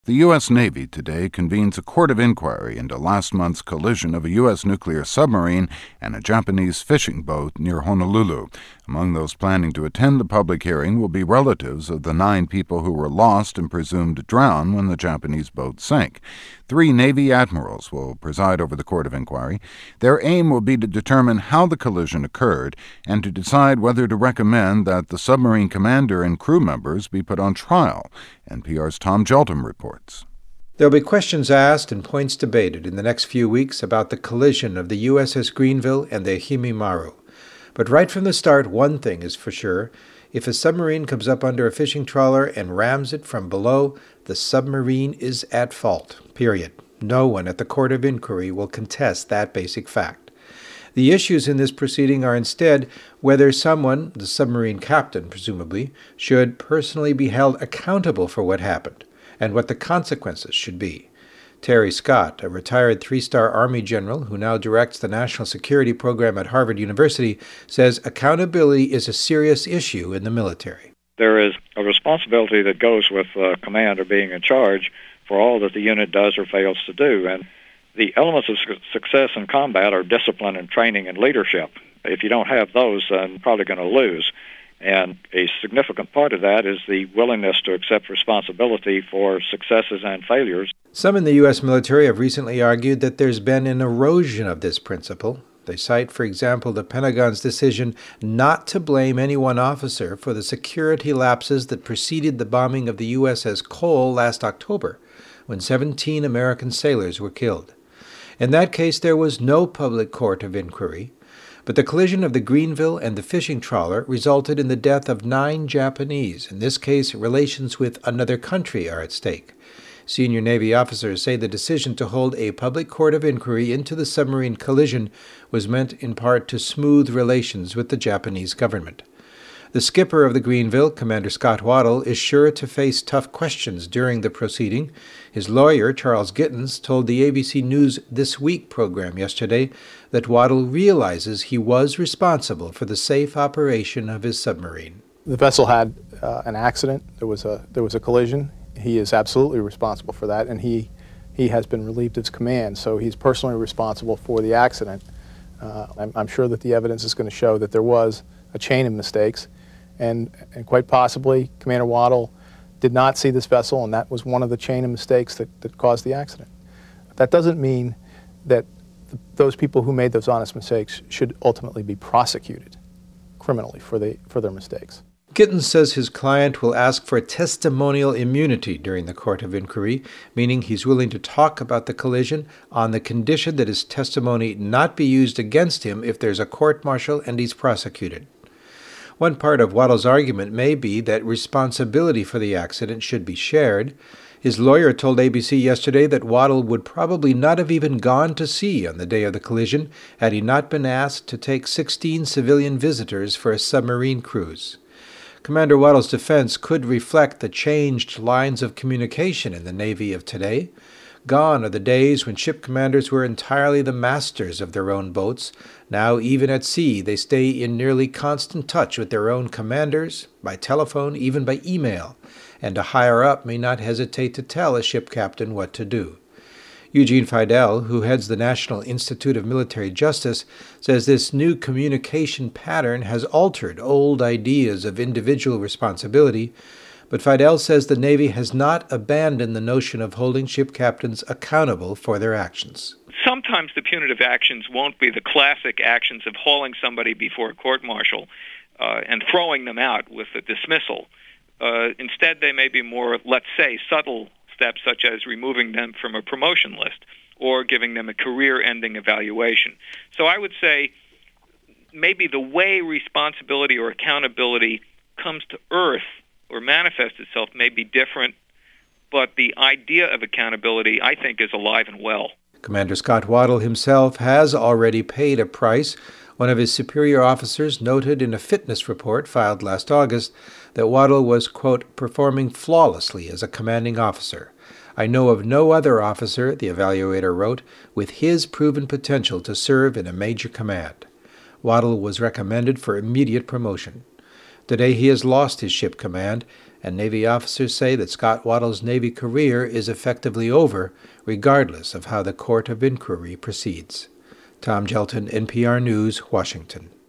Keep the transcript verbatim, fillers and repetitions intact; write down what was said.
The U S Navy today convenes a court of inquiry into last month's collision of a U S nuclear submarine and a Japanese fishing boat near Honolulu. Among those planning to attend the public hearing will be relatives of the nine people who were lost and presumed drowned when the Japanese boat sank. Three Navy admirals will preside over the court of inquiry. Their aim will be to determine how the collision occurred and to decide whether to recommend that the submarine commander and crew members be put on trial. N P R's Tom Geltum reports. There will be questions asked and points debated in the next few weeks about the collision of the U S S Greenville and the Ehime Maru. But right from the start, one thing is for sure. If a submarine comes up under a fishing trawler and rams it from below, the submarine is at fault, period. No one at the Court of Inquiry will contest that basic fact. The issues in this proceeding are instead whether someone, the submarine captain presumably, should personally be held accountable for what happened, and what the consequences should be. Terry Scott, a retired three-star Army general who now directs the National Security Program at Harvard University, says accountability is a serious issue in the military. There is a responsibility that goes with uh, commander being in charge for all that the unit does or fails to do. And the elements of su- success in combat are discipline and training and leadership. If you don't have those, then you're probably going to lose. And a significant part of that is the willingness to accept responsibility for successes and failures. Some in the U S military have recently argued that there's been an erosion of this principle. They cite, for example, the Pentagon's decision not to blame any one officer for the security lapses that preceded the bombing of the U S S Cole last October, when seventeen American sailors were killed. In that case, there was no public court of inquiry. But the collision of the Greenville and the fishing trawler resulted in the death of nine Japanese. In this case, relations with another country are at stake. Senior Navy officers say the decision to hold a public court of inquiry into the submarine collision was meant in part to smooth relations with the Japanese government. The skipper of the Greenville, Commander Scott Waddell, is sure to face tough questions during the proceeding. His lawyer, Charles Gittens, told the A B C News This Week program yesterday that Waddell realizes he was responsible for the safe operation of his submarine. The vessel had uh, an accident. There was a there was a collision. He is absolutely responsible for that, and he he has been relieved of his command, so he's personally responsible for the accident. Uh, I'm, I'm sure that the evidence is going to show that there was a chain of mistakes, and, and quite possibly Commander Waddell did not see this vessel, and that was one of the chain of mistakes that, that caused the accident. That doesn't mean that th those people who made those honest mistakes should ultimately be prosecuted criminally for, the, for their mistakes. Gittens says his client will ask for testimonial immunity during the court of inquiry, meaning he's willing to talk about the collision on the condition that his testimony not be used against him if there's a court-martial and he's prosecuted. One part of Waddell's argument may be that responsibility for the accident should be shared. His lawyer told A B C yesterday that Waddell would probably not have even gone to sea on the day of the collision had he not been asked to take sixteen civilian visitors for a submarine cruise. Commander Waddell's defense could reflect the changed lines of communication in the Navy of today. Gone are the days when ship commanders were entirely the masters of their own boats. Now, even at sea, they stay in nearly constant touch with their own commanders, by telephone, even by email, and a higher-up may not hesitate to tell a ship captain what to do. Eugene Fidel, who heads the National Institute of Military Justice, says this new communication pattern has altered old ideas of individual responsibility, but Fidel says the Navy has not abandoned the notion of holding ship captains accountable for their actions. Sometimes the punitive actions won't be the classic actions of hauling somebody before a court-martial uh, and throwing them out with a dismissal. Uh, instead, they may be more, let's say, subtle steps such as removing them from a promotion list or giving them a career-ending evaluation. So I would say maybe the way responsibility or accountability comes to earth or manifests itself may be different, but the idea of accountability, I think, is alive and well. Commander Scott Waddell himself has already paid a price. One of his superior officers noted in a fitness report filed last August that Waddell was, quote, performing flawlessly as a commanding officer. I know of no other officer, the evaluator wrote, with his proven potential to serve in a major command. Waddell was recommended for immediate promotion. Today he has lost his ship command, and Navy officers say that Scott Waddell's Navy career is effectively over, regardless of how the court of inquiry proceeds. Tom Gelton, N P R News, Washington.